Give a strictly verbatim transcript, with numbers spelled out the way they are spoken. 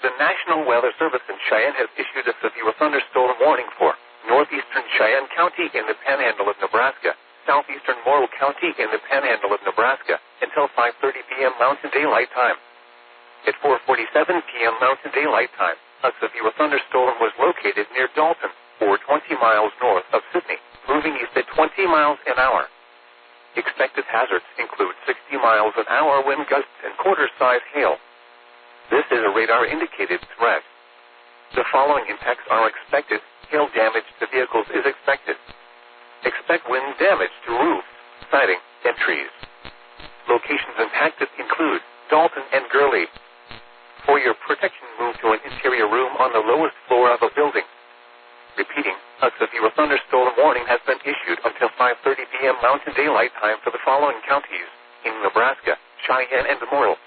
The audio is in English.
The National Weather Service in Cheyenne has issued a severe thunderstorm warning for northeastern Cheyenne County in the Panhandle of Nebraska, southeastern Morrill County in the Panhandle of Nebraska, until five thirty p.m. Mountain Daylight Time. At four forty-seven p.m. Mountain Daylight Time, a severe thunderstorm was located near Dalton, or twenty miles north of Sydney, moving east at twenty miles an hour. Expected hazards include sixty miles an hour wind gusts and quarter-size hail. This is a radar-indicated threat. The following impacts are expected. Hail damage to vehicles is expected. Expect wind damage to roofs, siding, and trees. Locations impacted include Dalton and Gurley. For your protection, move to an interior room on the lowest floor of a building. Repeating, a severe thunderstorm warning has been issued until five thirty p.m. Mountain Daylight Time for the following counties in Nebraska, Cheyenne, and Morrill.